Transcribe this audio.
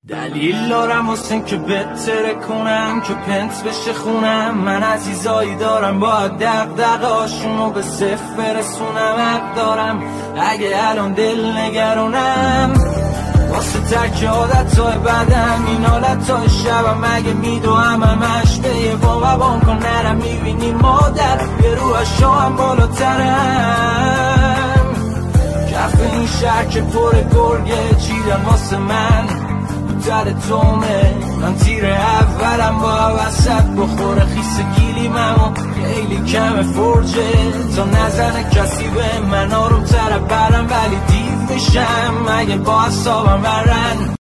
دلیل دارم واسه که بهتره کنم که پنت بشه خونم. من عزیزایی دارم باید دغدغه‌هاشونو به صفر برسونم. حق دارم اگه الان دل نگرونم واسه ترک عادتهای بدم، این حالتهای شبم اگه میدوهم همش به یه بام کن نرم. میبینی مادر یه روحشا هم بالاترم. کف این شهر که پر گرگه چیدن واسه من در تومه. من تیر اولم با وسط بخوره خیس گیلیمم و خیلی کم فرجه تا نزنه کسی به من. آروم تر برم ولی دیو میشم اگه با حسابم برن.